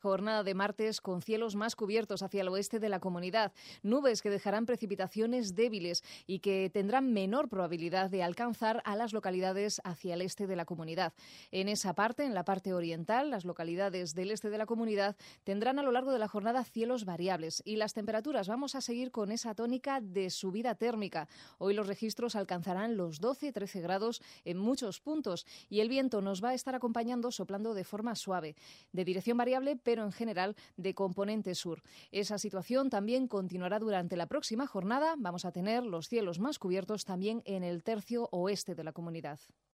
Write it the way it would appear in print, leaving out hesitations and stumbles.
Jornada de martes con cielos más cubiertos hacia el oeste de la comunidad. Nubes que dejarán precipitaciones débiles y que tendrán menor probabilidad de alcanzar a las localidades hacia el este de la comunidad. En esa parte, en la parte oriental, las localidades del este de la comunidad tendrán a lo largo de la jornada cielos variables y las temperaturas vamos a seguir con esa tónica de subida térmica. Hoy los registros alcanzarán los 12-13 grados en muchos puntos y el viento nos va a estar acompañando soplando de forma suave, de dirección variable, pero en general de componente sur. Esa situación también continuará durante la próxima jornada. Vamos a tener los cielos más cubiertos también en el tercio oeste de la comunidad.